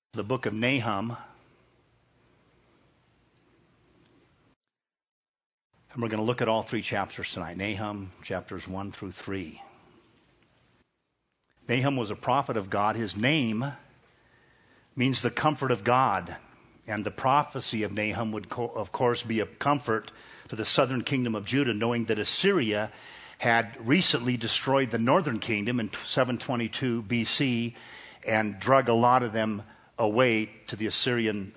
The book of Nahum. And we're going to look at all three chapters tonight. Nahum, chapters 1 through 3. Nahum was a prophet of God. His name means the comfort of God. And the prophecy of Nahum would, of course, be a comfort to the southern kingdom of Judah, knowing that Assyria had recently destroyed the northern kingdom in 722 BC and drug a lot of them away to the Assyrian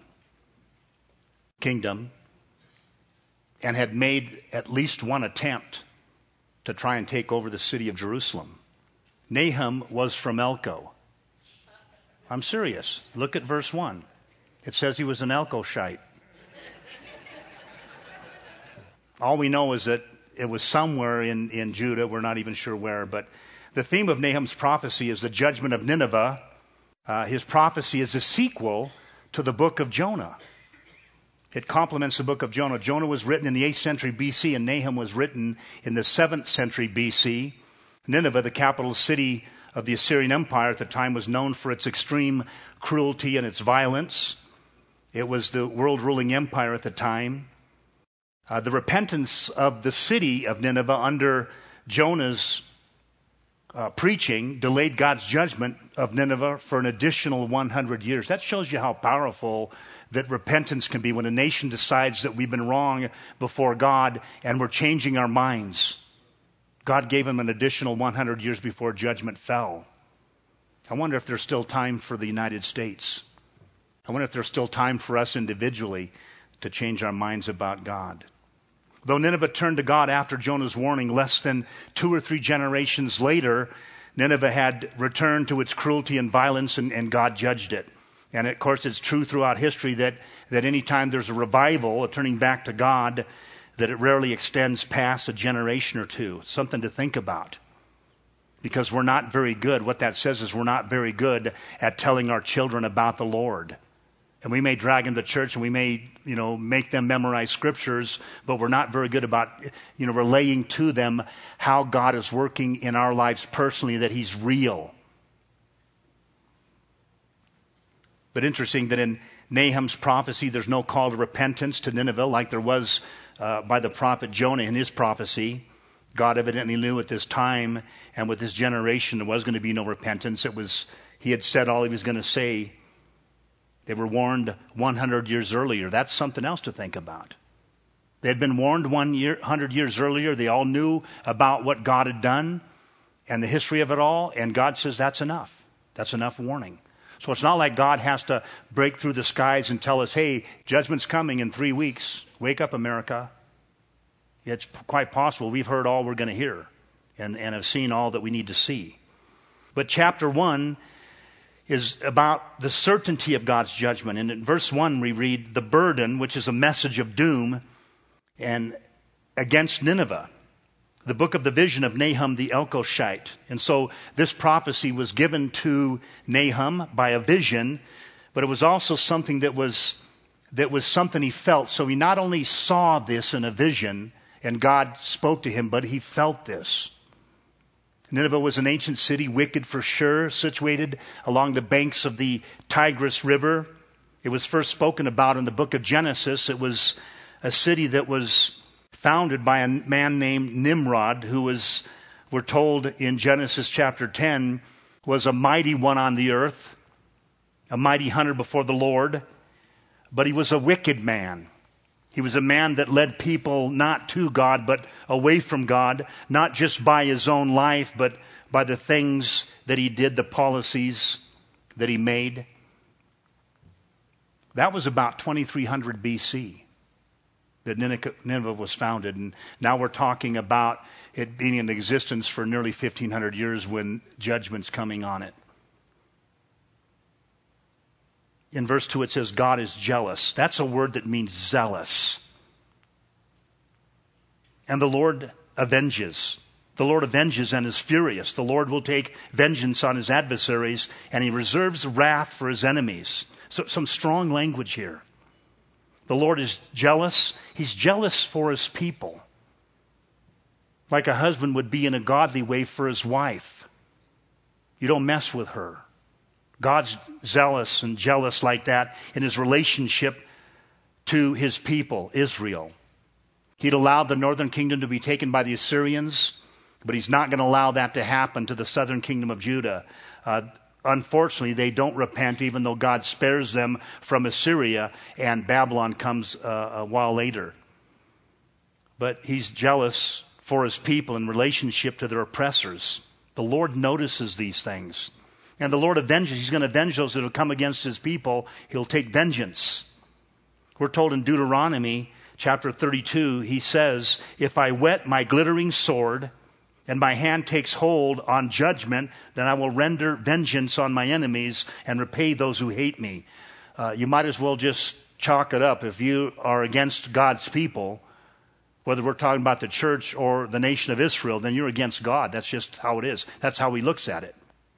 kingdom, and had made at least one attempt to try and take over the city of Jerusalem. Nahum was from Elko. I'm serious. Look at verse 1. It says he was an Elkoshite. All we know is that it was somewhere in Judah. We're not even sure where. But the theme of Nahum's prophecy is the judgment of Nineveh. His prophecy is a sequel to the book of Jonah. It complements the book of Jonah. Jonah was written in the 8th century BC, and Nahum was written in the 7th century BC. Nineveh, the capital city of the Assyrian Empire at the time, was known for its extreme cruelty and its violence. It was the world-ruling empire at the time. The repentance of the city of Nineveh under Jonah's preaching delayed God's judgment of Nineveh for an additional 100 years. That shows you how powerful that repentance can be when a nation decides that we've been wrong before God and we're changing our minds. God gave them an additional 100 years before judgment fell. I wonder if there's still time for the United States. I wonder if there's still time for us individually to change our minds about God. Though Nineveh turned to God after Jonah's warning, less than 2 or 3 generations later, Nineveh had returned to its cruelty and violence, and God judged it. And of course, it's true throughout history that any time there's a revival, a turning back to God, that it rarely extends past a generation or two. It's something to think about. Because we're not very good. What that says is we're not very good at telling our children about the Lord. And we may drag them to church and we may, make them memorize scriptures, but we're not very good about, relaying to them how God is working in our lives personally, that He's real. But interesting that in Nahum's prophecy, there's no call to repentance to Nineveh like there was by the prophet Jonah in his prophecy. God evidently knew at this time and with this generation there was going to be no repentance. He had said all He was going to say. They were warned 100 years earlier. That's something else to think about. They had been warned 100 years earlier. They all knew about what God had done and the history of it all. And God says that's enough. That's enough warning. So it's not like God has to break through the skies and tell us, hey, judgment's coming in 3 weeks. Wake up, America. It's quite possible we've heard all we're going to hear and have seen all that we need to see. But chapter 1 is about the certainty of God's judgment. And in verse 1 we read, the burden, which is a message of doom, and against Nineveh. The book of the vision of Nahum the Elkoshite. And so this prophecy was given to Nahum by a vision, but it was also something that was something he felt. So he not only saw this in a vision, and God spoke to him, but he felt this. Nineveh was an ancient city, wicked for sure, situated along the banks of the Tigris River. It was first spoken about in the book of Genesis. It was a city that was founded by a man named Nimrod, who was, we're told in Genesis chapter 10, was a mighty one on the earth, a mighty hunter before the Lord, but he was a wicked man. He was a man that led people not to God, but away from God, not just by his own life, but by the things that he did, the policies that he made. That was about 2300 BC that Nineveh was founded. And now we're talking about it being in existence for nearly 1500 years when judgment's coming on it. In verse 2 it says, God is jealous. That's a word that means zealous. And the Lord avenges. The Lord avenges and is furious. The Lord will take vengeance on his adversaries, and he reserves wrath for his enemies. So some strong language here. The Lord is jealous. He's jealous for his people. Like a husband would be in a godly way for his wife. You don't mess with her. God's zealous and jealous like that in his relationship to his people, Israel. He'd allowed the northern kingdom to be taken by the Assyrians, but he's not going to allow that to happen to the southern kingdom of Judah. Unfortunately, they don't repent, even though God spares them from Assyria, and Babylon comes a while later. But he's jealous for his people in relationship to their oppressors. The Lord notices these things. And the Lord avenges. He's going to avenge those that will come against his people. He'll take vengeance. We're told in Deuteronomy chapter 32, he says, if I whet my glittering sword and my hand takes hold on judgment, then I will render vengeance on my enemies and repay those who hate me. You might as well just chalk it up. If you are against God's people, whether we're talking about the church or the nation of Israel, then you're against God. That's just how it is. That's how he looks at it.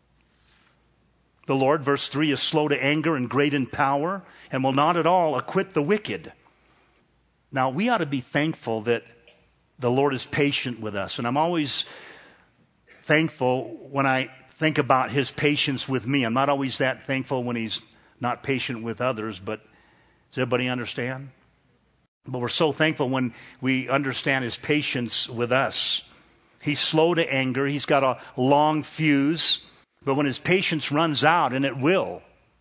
The Lord, verse 3, is slow to anger and great in power and will not at all acquit the wicked. Now, we ought to be thankful that the Lord is patient with us. And I'm always thankful when I think about his patience with me. I'm not always that thankful when he's not patient with others, but does everybody understand? But we're so thankful when we understand his patience with us. He's slow to anger. He's got a long fuse. But when his patience runs out, and it will,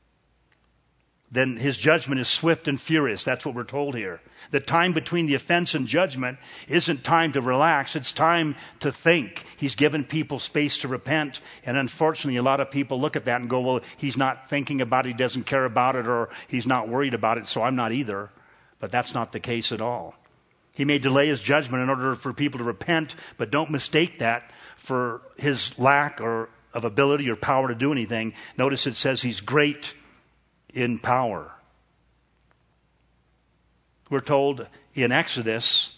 then his judgment is swift and furious. That's what we're told here. The time between the offense and judgment isn't time to relax. It's time to think. He's given people space to repent. And unfortunately, a lot of people look at that and go, well, he's not thinking about it, he doesn't care about it, or he's not worried about it, so I'm not either. But that's not the case at all. He may delay his judgment in order for people to repent, but don't mistake that for his lack of ability or power to do anything. Notice it says he's great in power. We're told in Exodus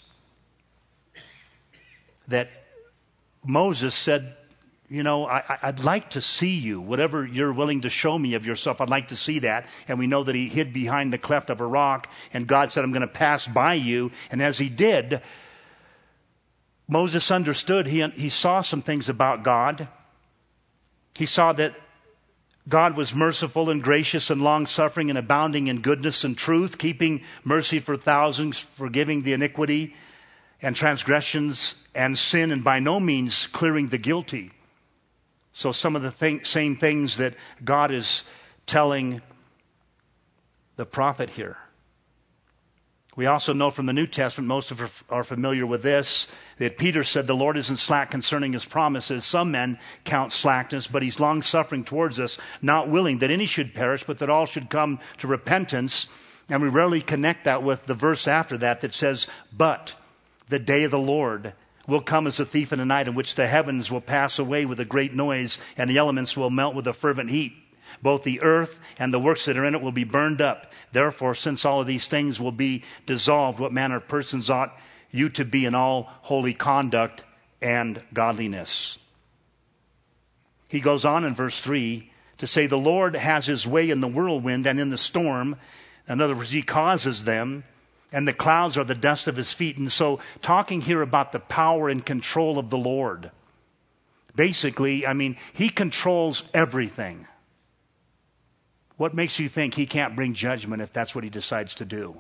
that Moses said, I'd like to see you. Whatever you're willing to show me of yourself, I'd like to see that. And we know that he hid behind the cleft of a rock, and God said, I'm going to pass by you. And as he did, Moses understood. He saw some things about God. He saw that God was merciful and gracious and long-suffering and abounding in goodness and truth, keeping mercy for thousands, forgiving the iniquity and transgressions and sin, and by no means clearing the guilty. So some of the same things that God is telling the prophet here. We also know from the New Testament, most of us are familiar with this, that Peter said the Lord isn't slack concerning his promises. Some men count slackness, but he's long-suffering towards us, not willing that any should perish, but that all should come to repentance. And we rarely connect that with the verse after that says, but the day of the Lord will come as a thief in the night, in which the heavens will pass away with a great noise, and the elements will melt with a fervent heat. Both the earth and the works that are in it will be burned up. Therefore, since all of these things will be dissolved, what manner of persons ought you to be in all holy conduct and godliness? He goes on in verse 3 to say, the Lord has his way in the whirlwind and in the storm. In other words, he causes them, and the clouds are the dust of his feet. And so, talking here about the power and control of the Lord. Basically, he controls everything. What makes you think he can't bring judgment if that's what he decides to do?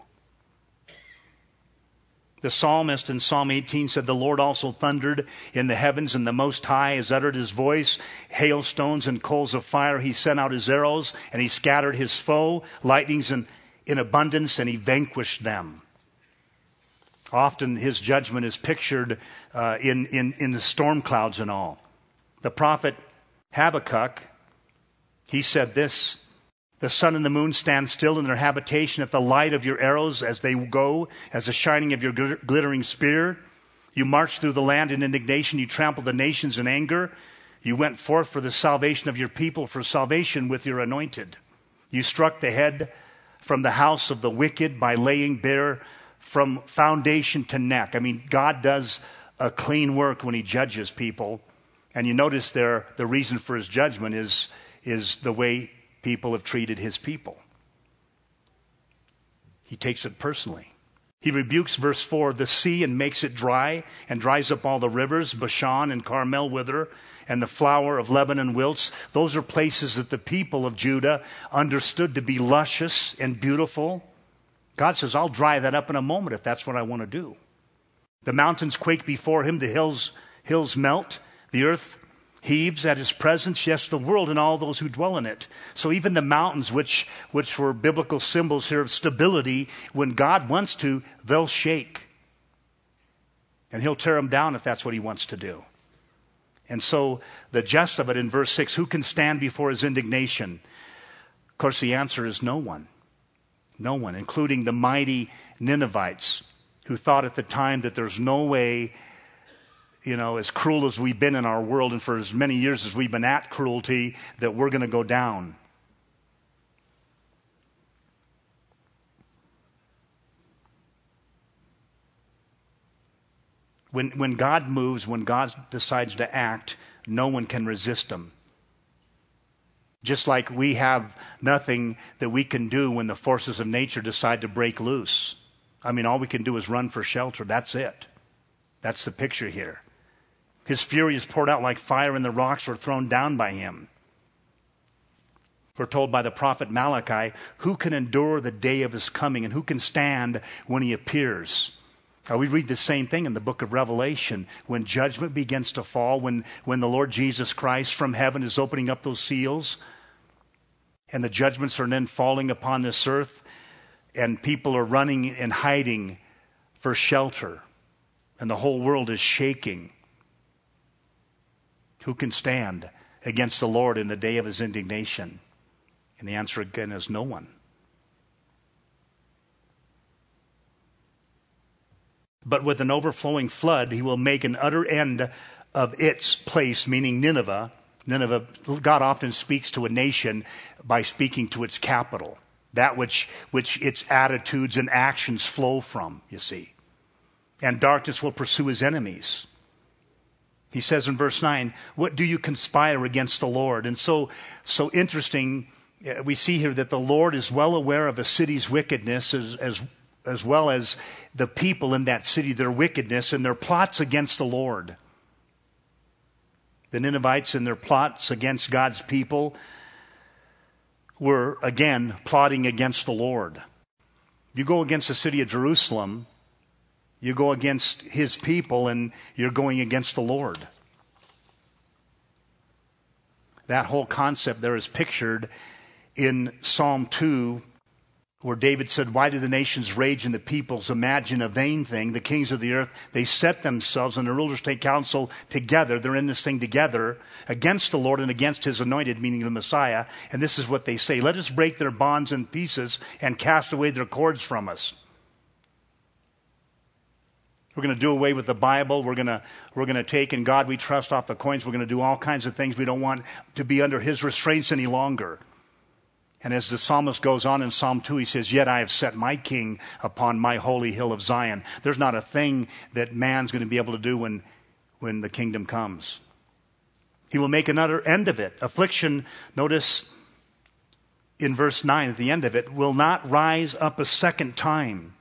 The psalmist in Psalm 18 said, the Lord also thundered in the heavens, and the Most High has uttered his voice. Hailstones and coals of fire, he sent out his arrows, and he scattered his foe. Lightnings in abundance, and he vanquished them. Often his judgment is pictured in the storm clouds and all. The prophet Habakkuk, he said this, the sun and the moon stand still in their habitation at the light of your arrows as they go, as the shining of your glittering spear. You marched through the land in indignation. You trampled the nations in anger. You went forth for the salvation of your people, for salvation with your anointed. You struck the head from the house of the wicked by laying bare from foundation to neck. God does a clean work when he judges people. And you notice there, the reason for his judgment is the way people have treated his people. He takes it personally. He rebukes, verse 4, the sea and makes it dry, and dries up all the rivers. Bashan and Carmel wither, and the flower of Lebanon wilts. Those are places that the people of Judah understood to be luscious and beautiful. God says, I'll dry that up in a moment if that's what I want to do. The mountains quake before him, the hills melt, the earth heaves at his presence, yes, the world and all those who dwell in it. So even the mountains, which were biblical symbols here of stability, when God wants to, they'll shake. And he'll tear them down if that's what he wants to do. And so the gist of it in verse 6, who can stand before his indignation? Of course, the answer is no one. No one, including the mighty Ninevites, who thought at the time that there's no way, as cruel as we've been in our world and for as many years as we've been at cruelty, that we're going to go down. When God moves, when God decides to act, no one can resist him. Just like we have nothing that we can do when the forces of nature decide to break loose. All we can do is run for shelter. That's it. That's the picture here. His fury is poured out like fire, and the rocks were thrown down by him. We're told by the prophet Malachi, who can endure the day of his coming, and who can stand when he appears? We read the same thing in the book of Revelation. When judgment begins to fall, when the Lord Jesus Christ from heaven is opening up those seals, and the judgments are then falling upon this earth, and people are running and hiding for shelter, and the whole world is shaking. Who can stand against the Lord in the day of his indignation? And the answer again is no one. But with an overflowing flood, he will make an utter end of its place, meaning Nineveh. Nineveh, God often speaks to a nation by speaking to its capital, that which its attitudes and actions flow from, you see. And darkness will pursue his enemies. He says in verse 9, what do you conspire against the Lord? And so interesting, we see here that the Lord is well aware of a city's wickedness as well as the people in that city, their wickedness and their plots against the Lord. The Ninevites and their plots against God's people were, again, plotting against the Lord. You go against the city of Jerusalem, you go against his people, and you're going against the Lord. That whole concept there is pictured in Psalm 2, where David said, why do the nations rage and the peoples imagine a vain thing? The kings of the earth, they set themselves and the rulers take counsel together. They're in this thing together against the Lord and against his anointed, meaning the Messiah. And this is what they say. Let us break their bonds in pieces and cast away their cords from us. We're going to do away with the Bible. We're going to take in God we trust off the coins. We're going to do all kinds of things. We don't want to be under his restraints any longer. And as the psalmist goes on in Psalm 2, he says, yet I have set my king upon my holy hill of Zion. There's not a thing that man's going to be able to do when the kingdom comes. He will make another end of it. Affliction, notice in verse 9 at the end of it, will not rise up a second time.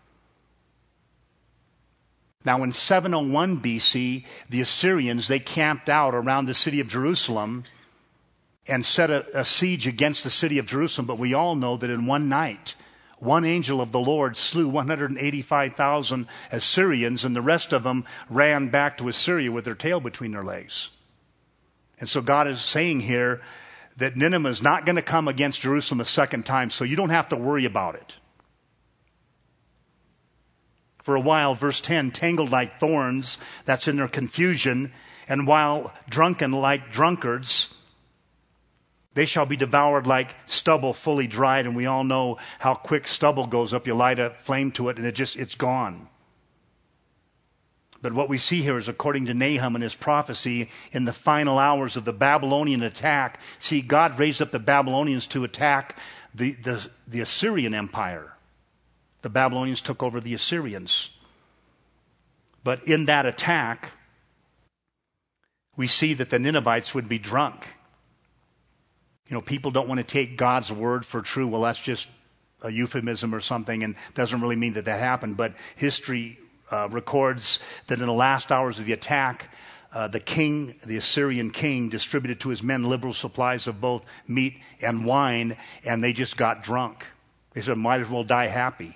Now in 701 BC, the Assyrians, they camped out around the city of Jerusalem and set a siege against the city of Jerusalem. But we all know that in one night, one angel of the Lord slew 185,000 Assyrians, and the rest of them ran back to Assyria with their tail between their legs. And so God is saying here that Nineveh is not going to come against Jerusalem a second time, so you don't have to worry about it. For a while, verse 10, tangled like thorns, that's in their confusion, and while drunken like drunkards, they shall be devoured like stubble fully dried. And we all know how quick stubble goes up. You light a flame to it and it's gone. But what we see here is, according to Nahum and his prophecy, in the final hours of the Babylonian attack, see, God raised up the Babylonians to attack the Assyrian Empire. The Babylonians took over the Assyrians. But in that attack, we see that the Ninevites would be drunk. People don't want to take God's word for true. Well, that's just a euphemism or something, and doesn't really mean that happened. But history records that in the last hours of the attack, the Assyrian king, distributed to his men liberal supplies of both meat and wine, and they just got drunk. They said, might as well die happy.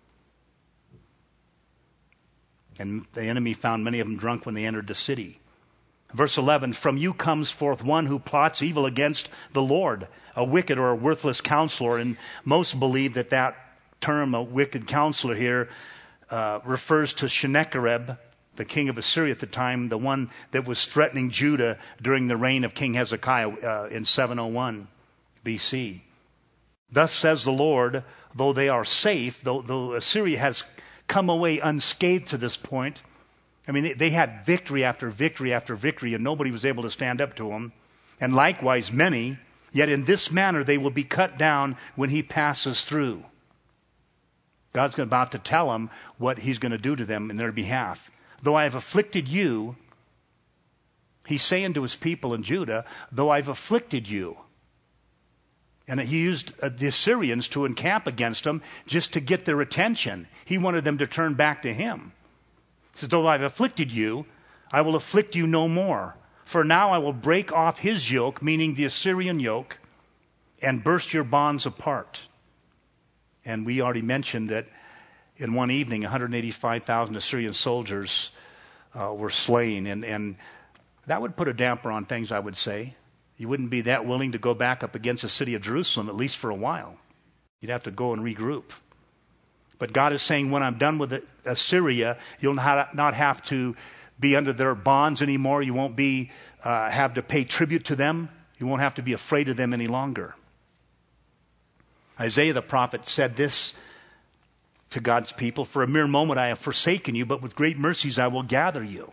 And the enemy found many of them drunk when they entered the city. Verse 11, from you comes forth one who plots evil against the Lord, a wicked or a worthless counselor. And most believe that that term, a wicked counselor here, refers to Sennacherib, the king of Assyria at the time, the one that was threatening Judah during the reign of King Hezekiah in 701 BC. Thus says the Lord, though they are safe, though Assyria has come away unscathed to this point. I mean, they had victory after victory after victory, and nobody was able to stand up to them. And likewise many, yet in this manner they will be cut down when he passes through. God's about to tell them what he's going to do to them in their behalf. Though I have afflicted you, he's saying to his people in Judah, though I've afflicted you. And he used the Assyrians to encamp against them just to get their attention. He wanted them to turn back to him. He says, though I've afflicted you, I will afflict you no more. For now I will break off his yoke, meaning the Assyrian yoke, and burst your bonds apart. And we already mentioned that in one evening, 185,000 Assyrian soldiers were slain. And that would put a damper on things, I would say. You wouldn't be that willing to go back up against the city of Jerusalem, at least for a while. You'd have to go and regroup. But God is saying, when I'm done with Assyria, you'll not have to be under their bonds anymore. You won't be have to pay tribute to them. You won't have to be afraid of them any longer. Isaiah the prophet said this to God's people, for a mere moment I have forsaken you, but with great mercies I will gather you.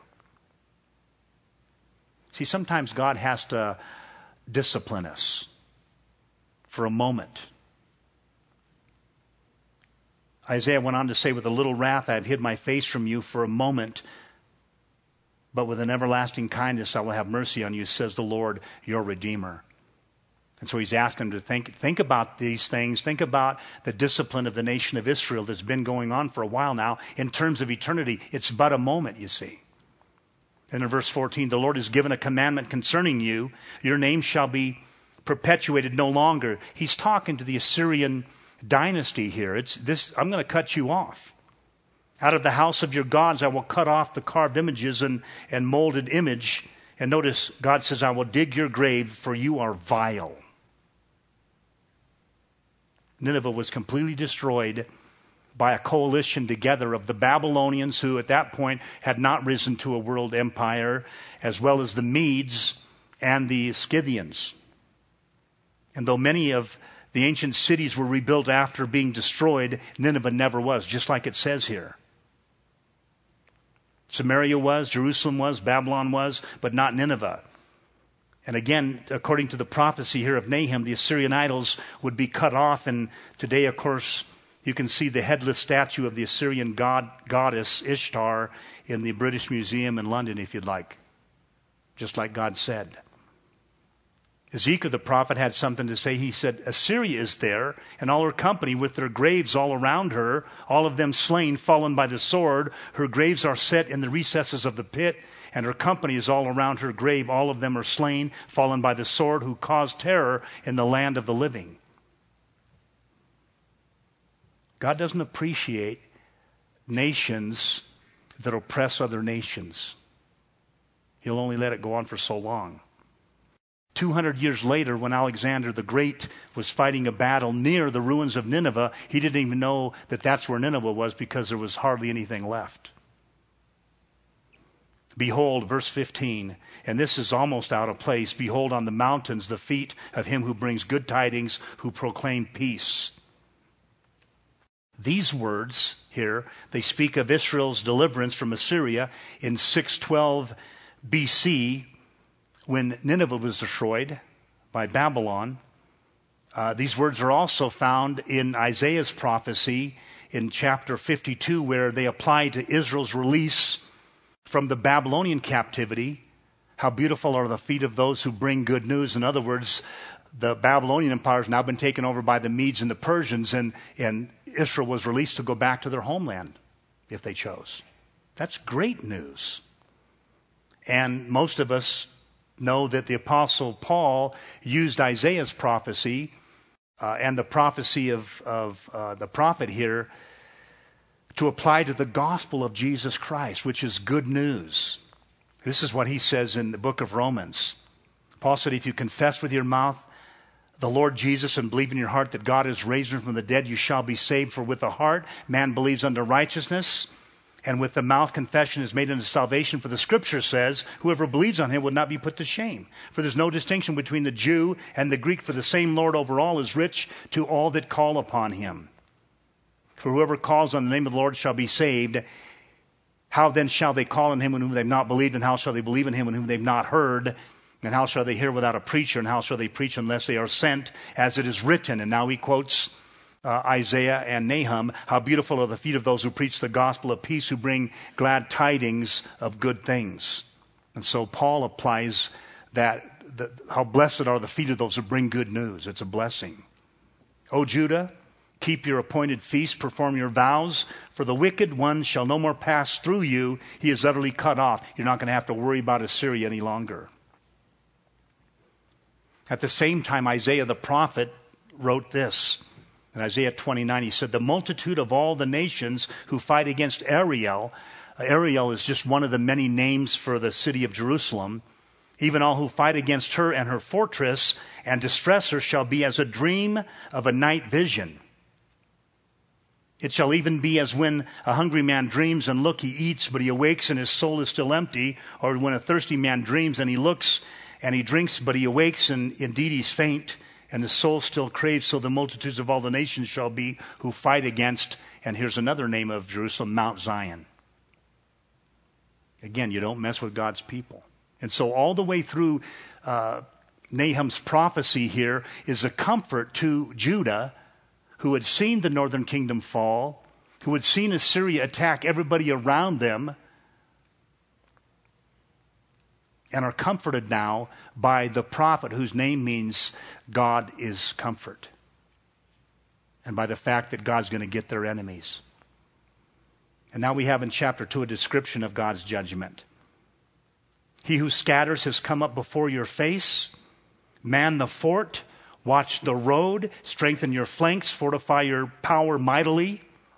See, sometimes God has to discipline us for a moment. Isaiah went on to say, with a little wrath I have hid my face from you for a moment, but with an everlasting kindness I will have mercy on you, says the Lord, your Redeemer. And so he's asking them to think about these things. Think about the discipline of the nation of Israel that's been going on for a while now. In terms of eternity, it's but a moment, you see. And in verse 14, the Lord has given a commandment concerning you. Your name shall be perpetuated no longer. He's talking to the Assyrian dynasty here. I'm going to cut you off. Out of the house of your gods I will cut off the carved images and molded image. And notice, God says, I will dig your grave, for you are vile. Nineveh was completely destroyed by a coalition together of the Babylonians, who at that point had not risen to a world empire, as well as the Medes and the Scythians. And though many of the ancient cities were rebuilt after being destroyed, Nineveh never was, just like it says here. Samaria was, Jerusalem was, Babylon was, but not Nineveh. And again, according to the prophecy here of Nahum, the Assyrian idols would be cut off. And today, of course, you can see the headless statue of the Assyrian goddess Ishtar in the British Museum in London, if you'd like. Just like God said. Ezekiel the prophet had something to say. He said, Assyria is there, and all her company with their graves all around her, all of them slain, fallen by the sword. Her graves are set in the recesses of the pit, and her company is all around her grave. All of them are slain, fallen by the sword, who caused terror in the land of the living. God doesn't appreciate nations that oppress other nations. He'll only let it go on for so long. 200 years later, when Alexander the Great was fighting a battle near the ruins of Nineveh, he didn't even know that that's where Nineveh was, because there was hardly anything left. Behold, verse 15, and this is almost out of place. Behold, on the mountains the feet of him who brings good tidings, who proclaim peace. These words here, they speak of Israel's deliverance from Assyria in 612 BC, when Nineveh was destroyed by Babylon. These words are also found in Isaiah's prophecy in chapter 52, where they apply to Israel's release from the Babylonian captivity. How beautiful are the feet of those who bring good news. In other words, the Babylonian empire has now been taken over by the Medes and the Persians, and Israel was released to go back to their homeland if they chose. That's great news. And most of us know that the Apostle Paul used Isaiah's prophecy and the prophecy of the prophet here to apply to the gospel of Jesus Christ, which is good news. This is what he says in the book of Romans. Paul said, if you confess with your mouth the Lord Jesus and believe in your heart that God has raised him from the dead, you shall be saved. For with the heart man believes unto righteousness, and with the mouth confession is made unto salvation. For the scripture says, whoever believes on him will not be put to shame. For there's no distinction between the Jew and the Greek, for the same Lord over all is rich to all that call upon him. For whoever calls on the name of the Lord shall be saved. How then shall they call on him in whom they've not believed? And how shall they believe in him in whom they've not heard? And how shall they hear without a preacher? And how shall they preach unless they are sent? As it is written. And now he quotes Isaiah and Nahum. How beautiful are the feet of those who preach the gospel of peace, who bring glad tidings of good things. And so Paul applies that, how blessed are the feet of those who bring good news. It's a blessing. O Judah, keep your appointed feasts, perform your vows, for the wicked one shall no more pass through you. He is utterly cut off. You're not going to have to worry about Assyria any longer. At the same time, Isaiah the prophet wrote this. In Isaiah 29, he said, the multitude of all the nations who fight against Ariel, Ariel is just one of the many names for the city of Jerusalem, even all who fight against her and her fortress and distress her shall be as a dream of a night vision. It shall even be as when a hungry man dreams and look, he eats, but he awakes and his soul is still empty. Or when a thirsty man dreams and he looks and he drinks, but he awakes and indeed he's faint and his soul still craves. So the multitudes of all the nations shall be who fight against, and here's another name of Jerusalem, Mount Zion. Again, you don't mess with God's people. And so all the way through Nahum's prophecy here is a comfort to Judah, who had seen the northern kingdom fall, who had seen Assyria attack everybody around them, and are comforted now by the prophet whose name means God is comfort, and by the fact that God's going to get their enemies. And now we have in chapter 2 a description of God's judgment. He who scatters has come up before your face. Man the fort, watch the road, strengthen your flanks, fortify your power mightily.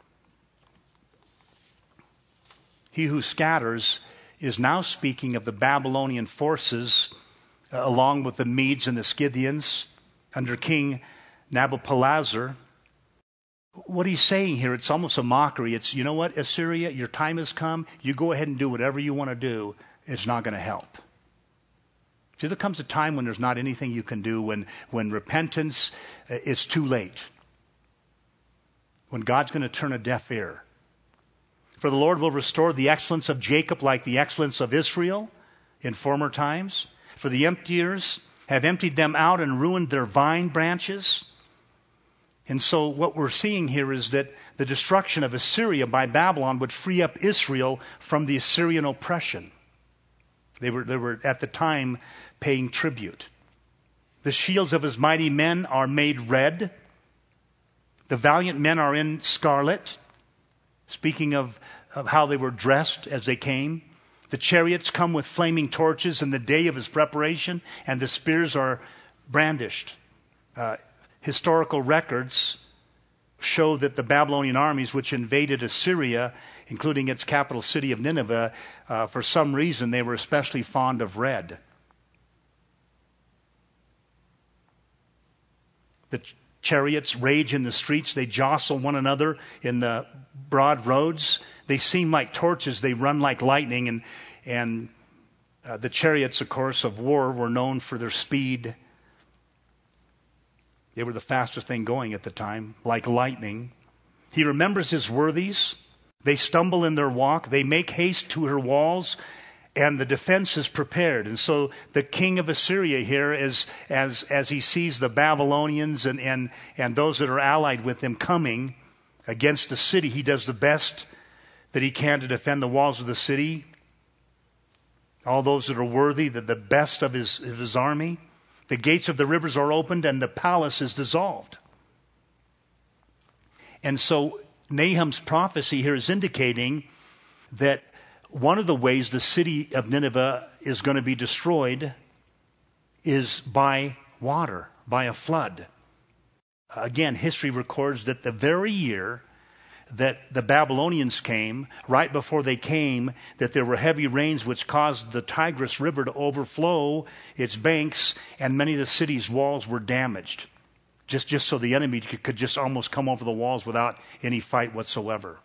He who scatters is now speaking of the Babylonian forces along with the Medes and the Scythians under King Nabopolassar. What he's saying here, it's almost a mockery. It's, you know what, Assyria, your time has come. You go ahead and do whatever you want to do. It's not going to help. See, there comes a time when there's not anything you can do, when repentance is too late, when God's going to turn a deaf ear. For the Lord will restore the excellence of Jacob like the excellence of Israel in former times. For the emptiers have emptied them out and ruined their vine branches. And so what we're seeing here is that the destruction of Assyria by Babylon would free up Israel from the Assyrian oppression. They were at the time paying tribute. The shields of his mighty men are made red. The valiant men are in scarlet. Speaking of how they were dressed as they came. The chariots come with flaming torches in the day of his preparation, and the spears are brandished. Historical records show that the Babylonian armies which invaded Assyria, including its capital city of Nineveh, for some reason they were especially fond of red. The chariots rage in the streets. They jostle one another in the broad roads. They seem like torches. They run like lightning. And the chariots, of course, of war were known for their speed. They were the fastest thing going at the time, like lightning. He remembers his worthies. They stumble in their walk. They make haste to her walls, and the defense is prepared. And so the king of Assyria here, as he sees the Babylonians and those that are allied with him coming against the city, he does the best that he can to defend the walls of the city. All those that are worthy, the best of his army. The gates of the rivers are opened and the palace is dissolved. And so Nahum's prophecy here is indicating that one of the ways the city of Nineveh is going to be destroyed is by water, by a flood. Again, history records that the very year that the Babylonians came, right before they came, that there were heavy rains which caused the Tigris River to overflow its banks, and many of the city's walls were damaged, just so the enemy could just almost come over the walls without any fight whatsoever.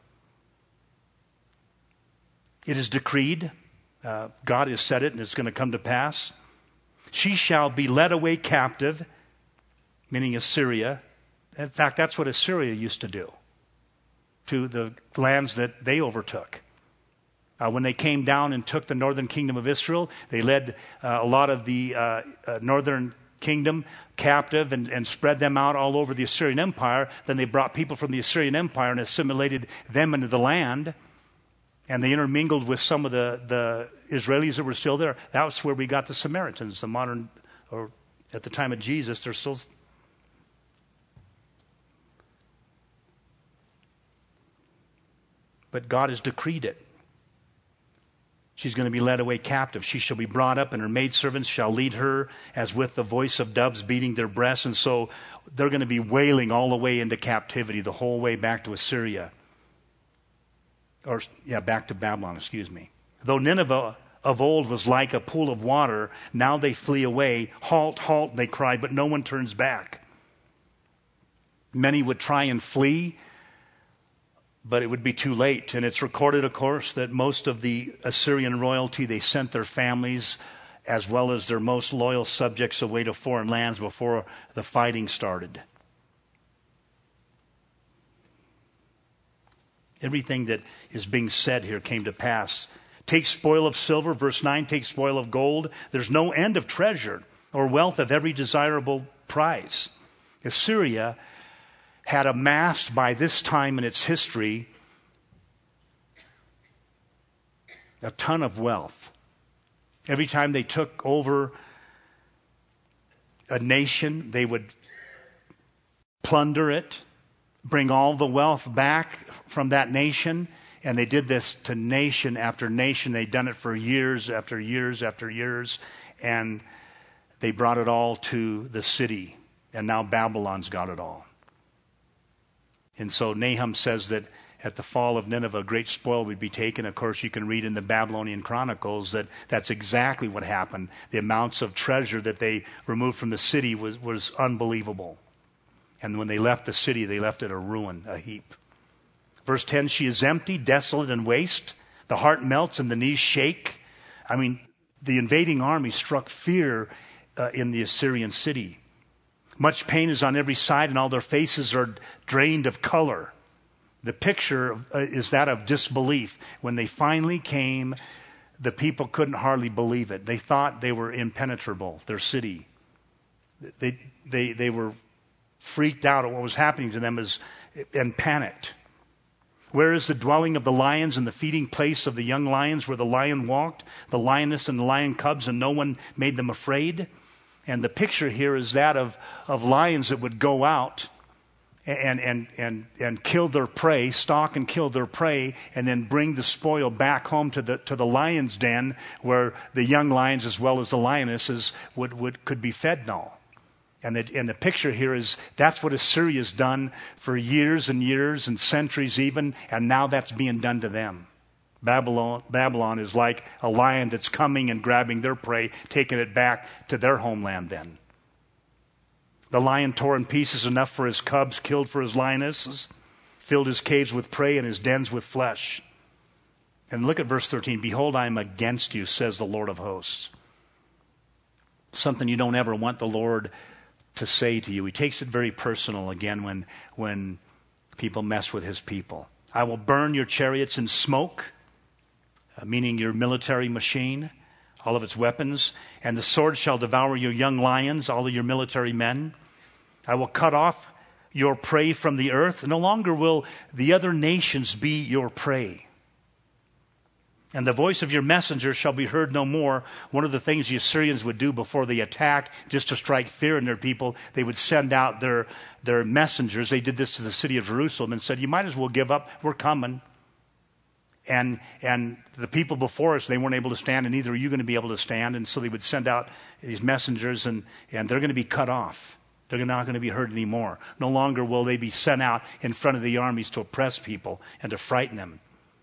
It is decreed, God has said it, and it's going to come to pass. She shall be led away captive, meaning Assyria. In fact, that's what Assyria used to do to the lands that they overtook. When they came down and took the northern kingdom of Israel, they led a lot of the northern kingdom captive and spread them out all over the Assyrian Empire. Then they brought people from the Assyrian Empire and assimilated them into the land. And they intermingled with some of the Israelis that were still there. That's where we got the Samaritans, the modern, or at the time of Jesus, they're still. But God has decreed it. She's going to be led away captive. She shall be brought up, and her maidservants shall lead her as with the voice of doves beating their breasts. And so they're going to be wailing all the way into captivity, the whole way back to Assyria. Back to Babylon, excuse me. Though Nineveh of old was like a pool of water, now they flee away. Halt, halt, they cry, but no one turns back. Many would try and flee, but it would be too late. And it's recorded, of course, that most of the Assyrian royalty, they sent their families as well as their most loyal subjects away to foreign lands before the fighting started. Everything that is being said here came to pass. Take spoil of silver, verse 9, take spoil of gold. There's no end of treasure or wealth of every desirable prize. Assyria had amassed by this time in its history a ton of wealth. Every time they took over a nation, they would plunder it, bring all the wealth back from that nation, and they did this to nation after nation. They'd done it for years after years after years, and they brought it all to the city, and now Babylon's got it all. And so Nahum says that at the fall of Nineveh, great spoil would be taken. Of course, you can read in the Babylonian Chronicles that that's exactly what happened. The amounts of treasure that they removed from the city was unbelievable. And when they left the city, they left it a ruin, a heap. Verse 10, she is empty, desolate, and waste. The heart melts and the knees shake. I mean, the invading army struck fear in the Assyrian city. Much pain is on every side, and all their faces are drained of color. The picture is that of disbelief. When they finally came, the people couldn't hardly believe it. They thought they were impenetrable, their city. They were freaked out at what was happening to them and panicked. Where is the dwelling of the lions and the feeding place of the young lions where the lion walked, the lioness and the lion cubs, and no one made them afraid? And the picture here is that of lions that would go out and kill their prey, stalk and kill their prey, and then bring the spoil back home to the lion's den, where the young lions as well as the lionesses could be fed and all. And the picture here is that's what Assyria's done for years and years and centuries even, and now that's being done to them. Babylon is like a lion that's coming and grabbing their prey, taking it back to their homeland then. The lion tore in pieces enough for his cubs, killed for his lionesses, filled his caves with prey and his dens with flesh. And look at verse 13. Behold, I am against you, says the Lord of hosts. Something you don't ever want the Lord to say to you. He takes it very personal again when people mess with his people. I will burn your chariots in smoke, meaning your military machine, all of its weapons, and the sword shall devour your young lions, all of your military men. I will cut off your prey from the earth. No longer will the other nations be your prey. And the voice of your messenger shall be heard no more. One of the things the Assyrians would do before they attacked, just to strike fear in their people, they would send out their messengers. They did this to the city of Jerusalem and said, you might as well give up. We're coming. And the people before us, they weren't able to stand, and neither are you going to be able to stand. And so they would send out these messengers, and they're going to be cut off. They're not going to be heard anymore. No longer will they be sent out in front of the armies to oppress people and to frighten them.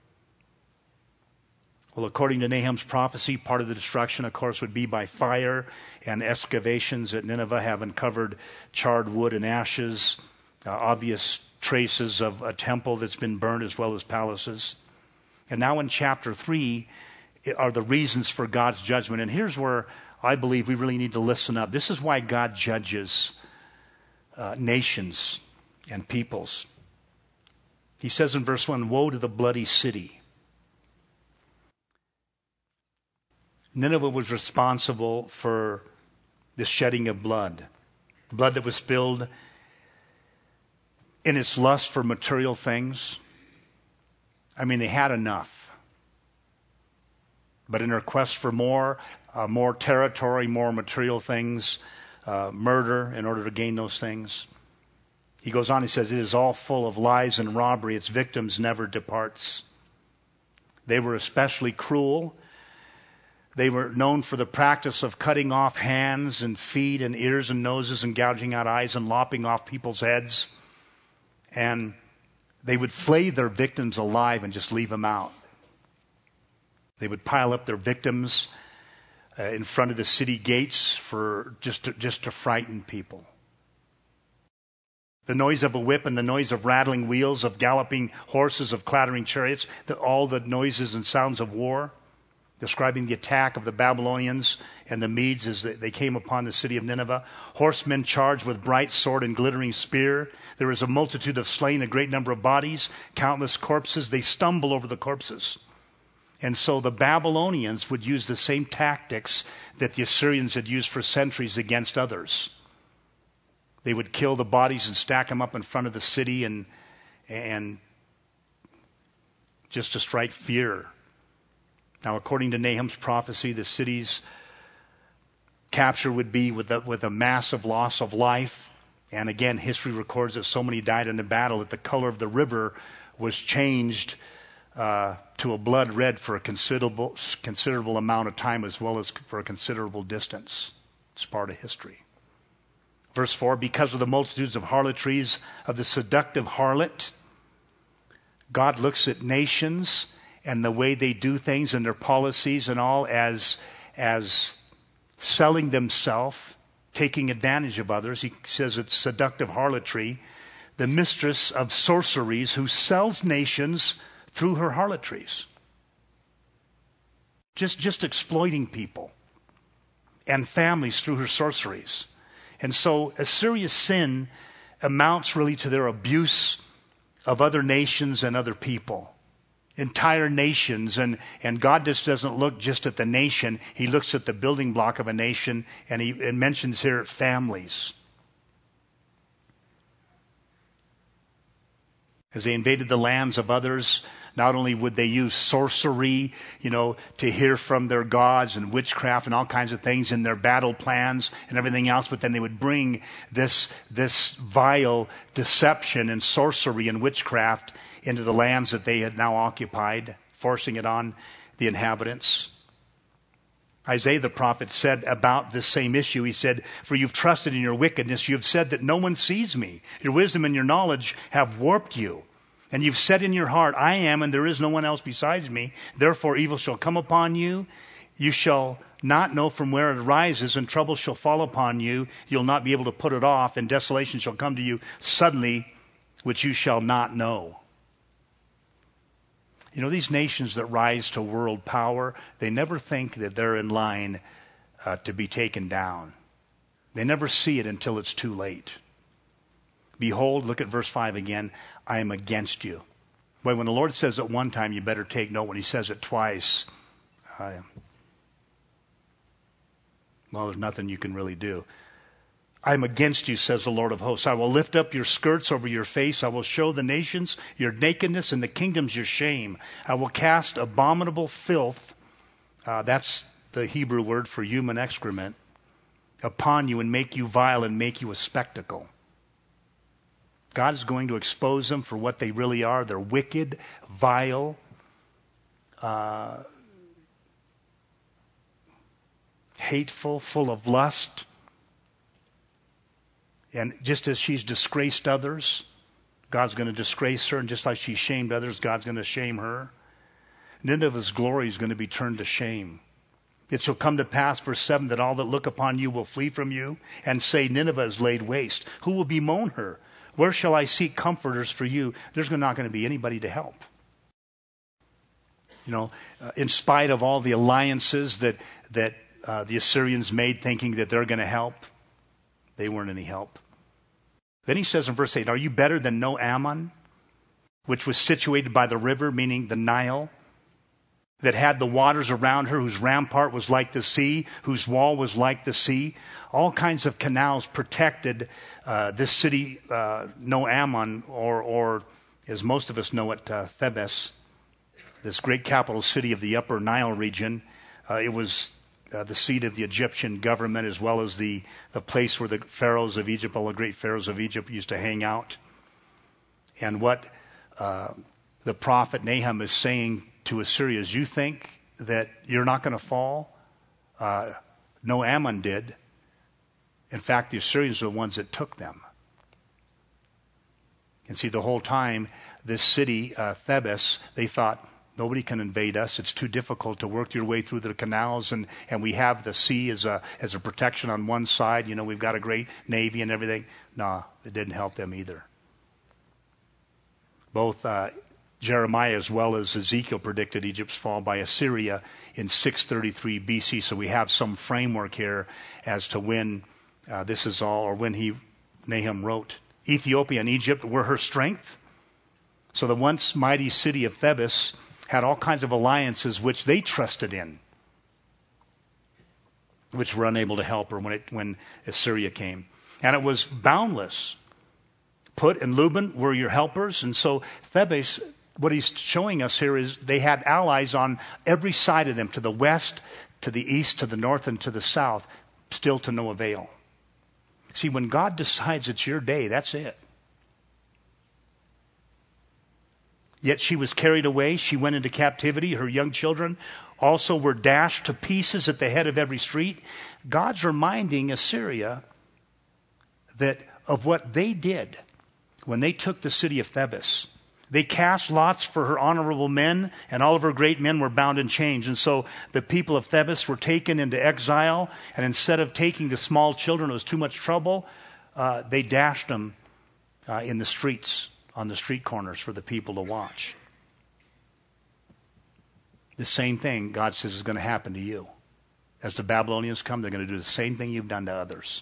Well, according to Nahum's prophecy, part of the destruction, of course, would be by fire, and excavations at Nineveh have uncovered charred wood and ashes, obvious traces of a temple that's been burned as well as palaces. And now in chapter 3 are the reasons for God's judgment. And here's where I believe we really need to listen up. This is why God judges nations and peoples. He says in verse 1, "Woe to the bloody city." Nineveh was responsible for the shedding of blood that was spilled in its lust for material things. I mean, they had enough. But in their quest for more territory, more material things, murder in order to gain those things. He goes on, he says, "It is all full of lies and robbery. Its victims never departs." They were especially cruel. They were known for the practice of cutting off hands and feet and ears and noses and gouging out eyes and lopping off people's heads. And they would flay their victims alive and just leave them out. They would pile up their victims in front of the city gates for just to frighten people. The noise of a whip and the noise of rattling wheels, of galloping horses, of clattering chariots, all the noises and sounds of war, describing the attack of the Babylonians and the Medes as they came upon the city of Nineveh. Horsemen charged with bright sword and glittering spear. There is a multitude of slain, a great number of bodies, countless corpses. They stumble over the corpses. And so the Babylonians would use the same tactics that the Assyrians had used for centuries against others. They would kill the bodies and stack them up in front of the city and just to strike fear. Now, according to Nahum's prophecy, the city's capture would be with a massive loss of life. And again, history records that so many died in the battle that the color of the river was changed to a blood red for a considerable amount of time, as well as for a considerable distance. It's part of history. Verse 4, "Because of the multitudes of harlotries of the seductive harlot," God looks at nations and the way they do things and their policies and all as selling themselves, taking advantage of others. He says it's seductive harlotry, the mistress of sorceries who sells nations through her harlotries. Just exploiting people and families through her sorceries. And so Assyria's sin amounts really to their abuse of other nations and other people. Entire nations, and God just doesn't look just at the nation. He looks at the building block of a nation, and he mentions here families. As they invaded the lands of others, not only would they use sorcery, to hear from their gods and witchcraft and all kinds of things in their battle plans and everything else, but then they would bring this vile deception and sorcery and witchcraft into the lands that they had now occupied, forcing it on the inhabitants. Isaiah the prophet said about this same issue, he said, "For you've trusted in your wickedness, you have said that no one sees me. Your wisdom and your knowledge have warped you. And you've said in your heart, I am, and there is no one else besides me. Therefore evil shall come upon you. You shall not know from where it arises, and trouble shall fall upon you. You'll not be able to put it off, and desolation shall come to you suddenly, which you shall not know." These nations that rise to world power, they never think that they're in line to be taken down. They never see it until it's too late. "Behold," look at verse 5 again, "I am against you." Well, when the Lord says it one time, you better take note. When he says it twice, there's nothing you can really do. "I am against you, says the Lord of hosts. I will lift up your skirts over your face. I will show the nations your nakedness and the kingdoms your shame. I will cast abominable filth," that's the Hebrew word for human excrement, "upon you and make you vile and make you a spectacle." God is going to expose them for what they really are. They're wicked, vile, hateful, full of lust. And just as she's disgraced others, God's going to disgrace her. And just like she shamed others, God's going to shame her. Nineveh's glory is going to be turned to shame. It shall come to pass, verse 7, that all that look upon you will flee from you and say, Nineveh is laid waste. Who will bemoan her? Where shall I seek comforters for you? There's not going to be anybody to help. In spite of all the alliances that the Assyrians made thinking that they're going to help, they weren't any help. Then he says in verse 8, are you better than No Ammon, which was situated by the river, meaning the Nile, that had the waters around her, whose rampart was like the sea, whose wall was like the sea? All kinds of canals protected this city, No Ammon, or as most of us know it, Thebes, this great capital city of the upper Nile region. It was the seat of the Egyptian government, as well as the place where the pharaohs of Egypt, all the great pharaohs of Egypt, used to hang out. And what the prophet Nahum is saying to Assyria is, you think that you're not going to fall? No, Ammon did. In fact, the Assyrians are the ones that took them. And see, the whole time, this city, Thebes, they thought, nobody can invade us. It's too difficult to work your way through the canals, and we have the sea as a protection on one side. We've got a great navy and everything. No, it didn't help them either. Both Jeremiah as well as Ezekiel predicted Egypt's fall by Assyria in 633 BC. So we have some framework here as to when this is all, or when Nahum wrote. Ethiopia and Egypt were her strength. So the once mighty city of Thebes had all kinds of alliances which they trusted in, which were unable to help her when Assyria came. And it was boundless. Put and Luban were your helpers. And so Thebes, what he's showing us here is they had allies on every side of them, to the west, to the east, to the north, and to the south, still to no avail. See, when God decides it's your day, that's it. Yet she was carried away. She went into captivity. Her young children also were dashed to pieces at the head of every street. God's reminding Assyria that of what they did when they took the city of Thebes. They cast lots for her honorable men, and all of her great men were bound in chains. And so the people of Thebes were taken into exile, and instead of taking the small children, it was too much trouble, they dashed them in the streets, on the street corners for the people to watch. The same thing, God says, is going to happen to you. As the Babylonians come, they're going to do the same thing you've done to others.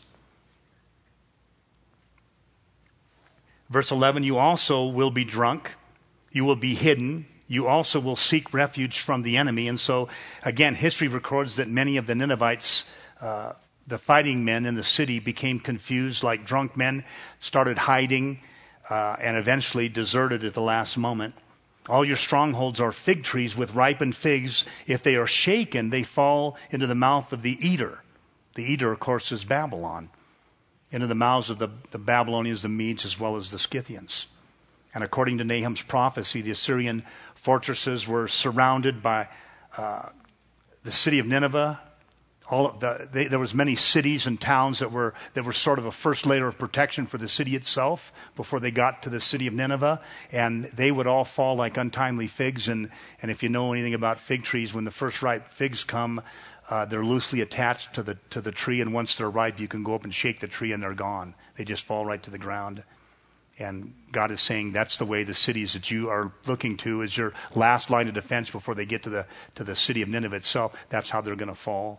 Verse 11, you also will be drunk. You will be hidden. You also will seek refuge from the enemy. And so, again, history records that many of the Ninevites, the fighting men in the city, became confused like drunk men, started hiding, and eventually deserted at the last moment. All your strongholds are fig trees with ripened figs. If they are shaken, they fall into the mouth of the eater. The eater, of course, is Babylon. Into the mouths of the Babylonians, the Medes, as well as the Scythians. And according to Nahum's prophecy, the Assyrian fortresses were surrounded by the city of Nineveh. There was many cities and towns that were sort of a first layer of protection for the city itself before they got to the city of Nineveh, and they would all fall like untimely figs. And if you know anything about fig trees, when the first ripe figs come, they're loosely attached to the tree, and once they're ripe, you can go up and shake the tree, and they're gone. They just fall right to the ground. And God is saying that's the way the cities that you are looking to is your last line of defense before they get to the city of Nineveh itself. That's how they're going to fall.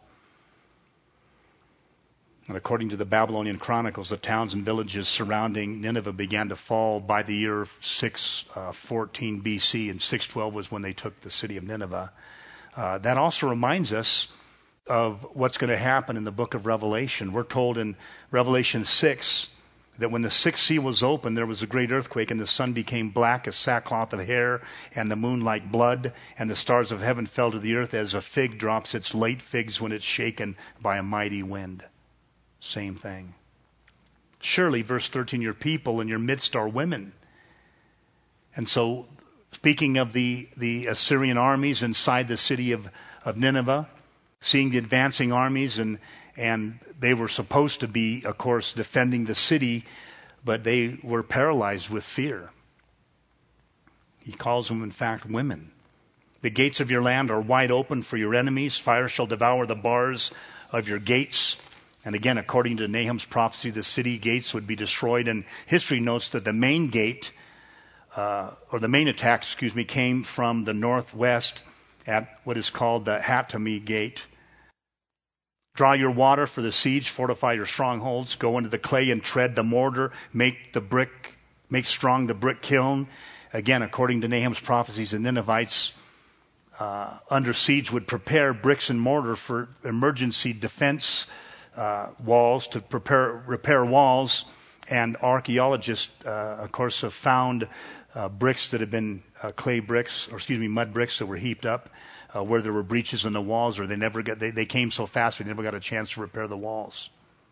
And according to the Babylonian Chronicles, the towns and villages surrounding Nineveh began to fall by the year 614 BC, and 612 was when they took the city of Nineveh. That also reminds us of what's going to happen in the book of Revelation. We're told in Revelation 6 that when the sixth seal was opened, there was a great earthquake, and the sun became black as sackcloth of hair, and the moon like blood, and the stars of heaven fell to the earth as a fig drops its late figs when it's shaken by a mighty wind. Same thing. Surely, verse 13, your people in your midst are women. And so Speaking of the Assyrian armies inside the city of Nineveh, seeing the advancing armies, and they were supposed to be, of course, defending the city, but they were paralyzed with fear. He calls them, in fact, women. The gates of your land are wide open for your enemies. Fire shall devour the bars of your gates. And again, according to Nahum's prophecy, the city gates would be destroyed. And history notes that the main gate, or the main attack, came from the northwest at what is called the Hatami Gate. Draw your water for the siege, fortify your strongholds, go into the clay and tread the mortar, make strong the brick kiln. Again, according to Nahum's prophecies, the Ninevites under siege would prepare bricks and mortar for emergency defense walls, to repair walls. And archaeologists, of course, have found bricks that have been mud bricks that were heaped up where there were breaches in the walls, or they came so fast we never got a chance to repair the walls.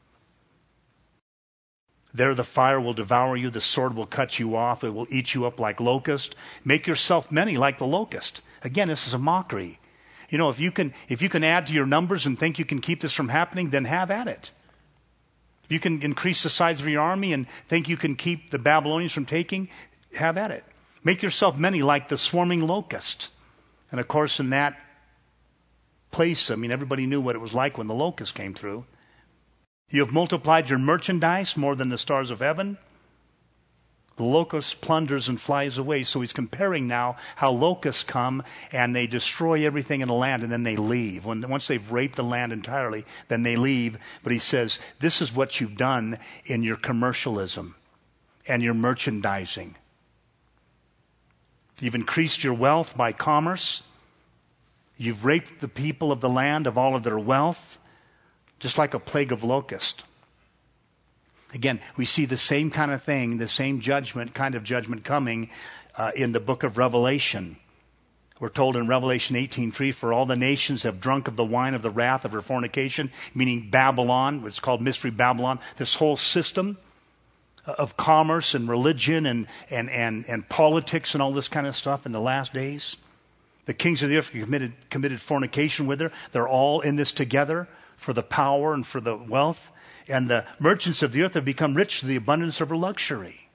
There the fire will devour you, the sword will cut you off, it will eat you up like locust. Make yourself many like the locust. Again, this is a mockery. You know, if you can add to your numbers and think you can keep this from happening, then have at it. If you can increase the size of your army and think you can keep the Babylonians from taking, have at it. Make yourself many like the swarming locust. And of course, in that place, everybody knew what it was like when the locust came through. You have multiplied your merchandise more than the stars of heaven. The locust plunders and flies away. So he's comparing now how locusts come and they destroy everything in the land and then they leave. Once they've raped the land entirely, then they leave. But he says, this is what you've done in your commercialism and your merchandising. You've increased your wealth by commerce. You've raped the people of the land of all of their wealth, just like a plague of locusts. Again, we see the same kind of thing, the same judgment coming in the book of Revelation. We're told in Revelation 18:3, for all the nations have drunk of the wine of the wrath of her fornication, meaning Babylon, what's called Mystery Babylon, this whole system of commerce and religion and politics and all this kind of stuff in the last days. The kings of the earth committed fornication with her. They're all in this together for the power and for the wealth. And the merchants of the earth have become rich to the abundance of her luxury.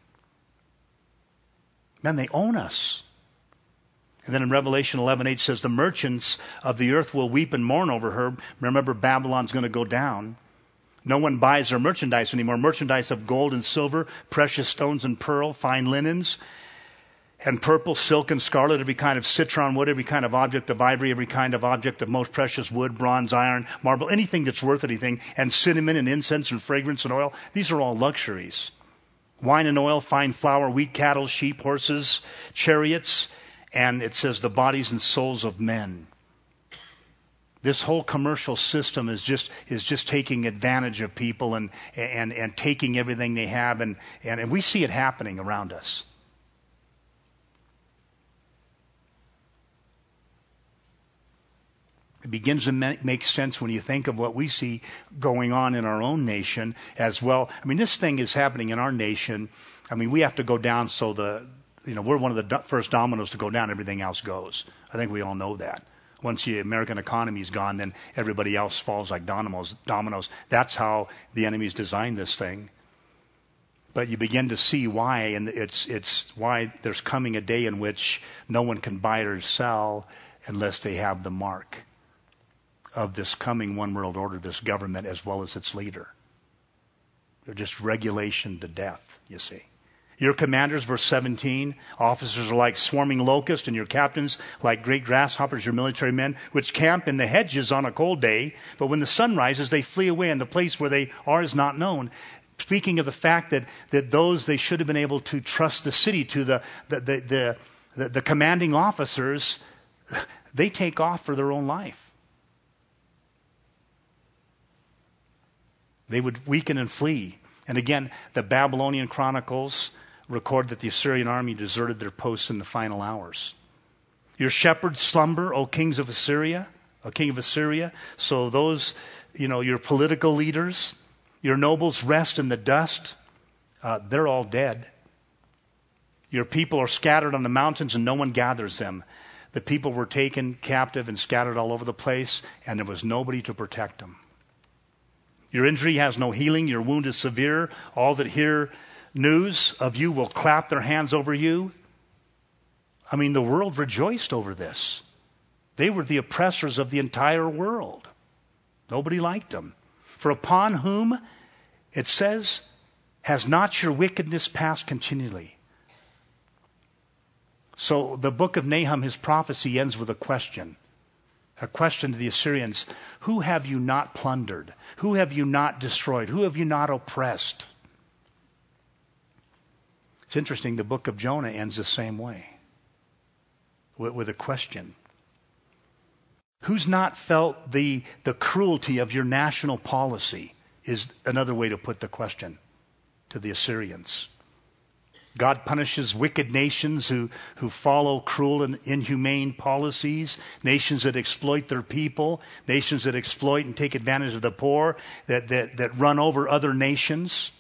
Man, they own us. And then in Revelation 11:8 says, the merchants of the earth will weep and mourn over her. Remember, Babylon's going to go down. No one buys their merchandise anymore. Merchandise of gold and silver, precious stones and pearl, fine linens, and purple, silk, and scarlet, every kind of citron wood, every kind of object of ivory, every kind of object of most precious wood, bronze, iron, marble, anything that's worth anything, and cinnamon and incense and fragrance and oil. These are all luxuries. Wine and oil, fine flour, wheat, cattle, sheep, horses, chariots, and it says the bodies and souls of men. This whole commercial system is just taking advantage of people and taking everything they have, and we see it happening around us. It begins to make sense when you think of what we see going on in our own nation as well. This thing is happening in our nation. We have to go down so we're one of the first dominoes to go down. Everything else goes. I think we all know that. Once the American economy is gone, then everybody else falls like dominoes. That's how the enemy's designed this thing. But you begin to see why, and it's why there's coming a day in which no one can buy or sell unless they have the mark of this coming one world order, this government as well as its leader. They're just regulation to death, you see. Your commanders, verse 17, officers are like swarming locusts, and your captains like great grasshoppers, your military men, which camp in the hedges on a cold day, but when the sun rises, they flee away, and the place where they are is not known. Speaking of the fact that those they should have been able to trust the city to, the commanding officers, they take off for their own life. They would weaken and flee. And again, the Babylonian Chronicles record that the Assyrian army deserted their posts in the final hours. Your shepherds slumber, O kings of Assyria, O king of Assyria. So those, your political leaders, your nobles rest in the dust. They're all dead. Your people are scattered on the mountains and no one gathers them. The people were taken captive and scattered all over the place, and there was nobody to protect them. Your injury has no healing. Your wound is severe. All that hear news of you will clap their hands over you. I mean, the world rejoiced over this. They were the oppressors of the entire world. Nobody liked them. For upon whom, it says, has not your wickedness passed continually? So the book of Nahum, his prophecy ends with a question to the Assyrians. Who have you not plundered? Who have you not destroyed? Who have you not oppressed? It's interesting, the book of Jonah ends the same way, with a question. Who's not felt the cruelty of your national policy is another way to put the question to the Assyrians. God punishes wicked nations who follow cruel and inhumane policies, nations that exploit their people, nations that exploit and take advantage of the poor, that run over other nations.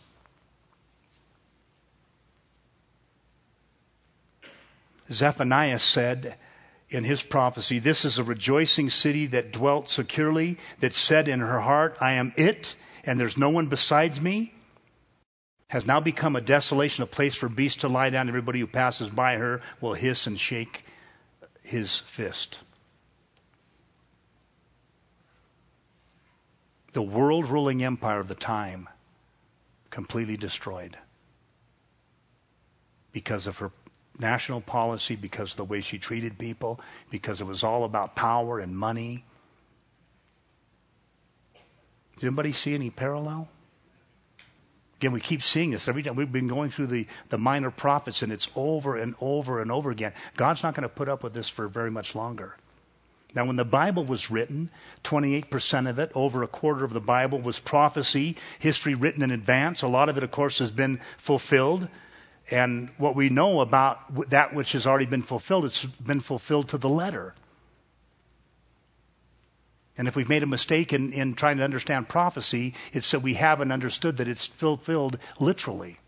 Zephaniah said in his prophecy, this is a rejoicing city that dwelt securely, that said in her heart, I am it, and there's no one besides me. Has now become a desolation, a place for beasts to lie down. Everybody who passes by her will hiss and shake his fist. The world-ruling empire of the time completely destroyed because of her national policy, because of the way she treated people, because it was all about power and money. Does anybody see any parallel? Again, we keep seeing this every time. We've been going through the minor prophets, and it's over and over and over again. God's not going to put up with this for very much longer. Now, when the Bible was written, 28% of it, over a quarter of the Bible, was prophecy, history written in advance. A lot of it, of course, has been fulfilled. And what we know about that which has already been fulfilled, it's been fulfilled to the letter. And if we've made a mistake in trying to understand prophecy, it's that we haven't understood that it's fulfilled literally.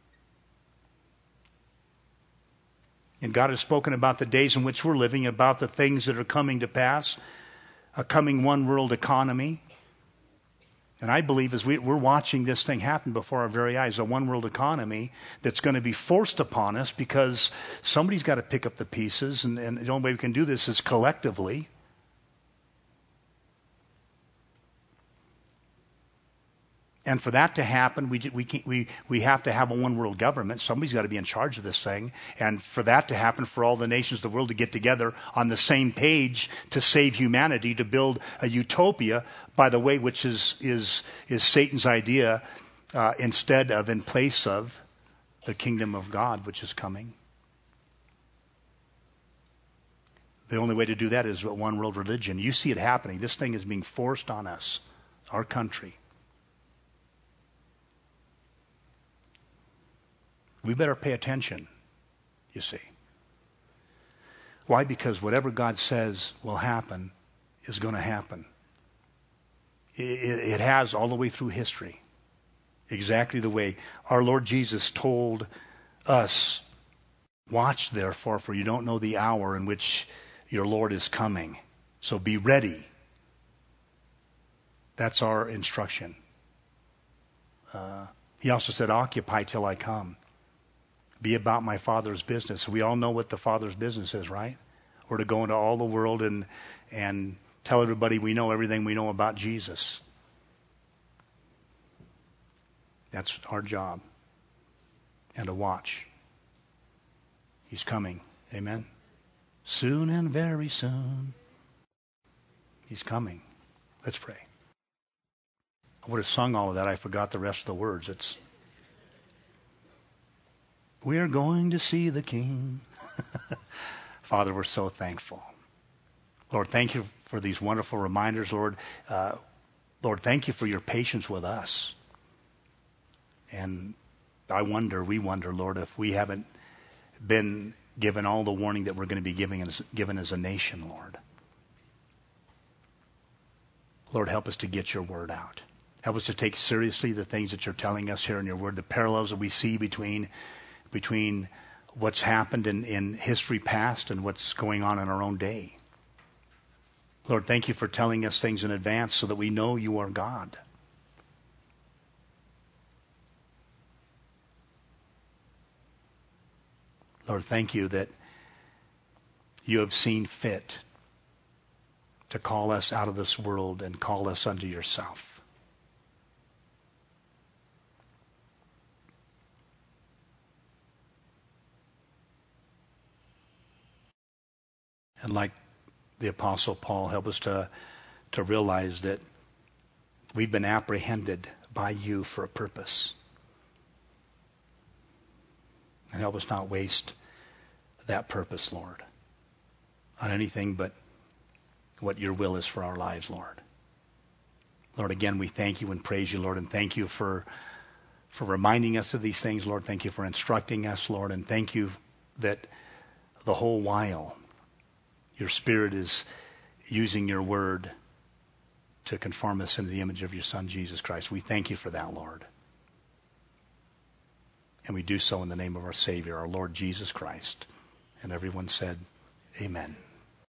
And God has spoken about the days in which we're living, about the things that are coming to pass, a coming one world economy. And I believe as we're watching this thing happen before our very eyes, a one world economy that's going to be forced upon us because somebody's got to pick up the pieces, and the only way we can do this is collectively. And for that to happen, we have to have a one-world government. Somebody's got to be in charge of this thing. And for that to happen, for all the nations of the world to get together on the same page to save humanity, to build a utopia, by the way, which is Satan's idea, instead of, in place of, the kingdom of God, which is coming. The only way to do that is one world religion. You see it happening. This thing is being forced on us, our country. We better pay attention, you see. Why? Because whatever God says will happen is going to happen. It has all the way through history. Exactly the way our Lord Jesus told us, watch therefore, for you don't know the hour in which your Lord is coming. So be ready. That's our instruction. He also said, occupy till I come. Be about my Father's business. We all know what the Father's business is, right? We're to go into all the world and tell everybody we know everything we know about Jesus. That's our job. And to watch. He's coming. Amen? Soon and very soon. He's coming. Let's pray. I would have sung all of that. I forgot the rest of the words. We're going to see the King. Father, we're so thankful. Lord, thank you for these wonderful reminders, Lord. Lord, thank you for your patience with us. And we wonder, Lord, if we haven't been given all the warning that we're going to be given as a nation, Lord. Lord, help us to get your word out. Help us to take seriously the things that you're telling us here in your word, the parallels that we see between what's happened in history past and what's going on in our own day. Lord, thank you for telling us things in advance so that we know you are God. Lord, thank you that you have seen fit to call us out of this world and call us unto yourself. And like the Apostle Paul, help us to realize that we've been apprehended by you for a purpose. And help us not waste that purpose, Lord, on anything but what your will is for our lives, Lord. Lord, again, we thank you and praise you, Lord, and thank you for reminding us of these things, Lord. Thank you for instructing us, Lord, and thank you that the whole while your Spirit is using your word to conform us into the image of your Son, Jesus Christ. We thank you for that, Lord. And we do so in the name of our Savior, our Lord Jesus Christ. And everyone said, amen.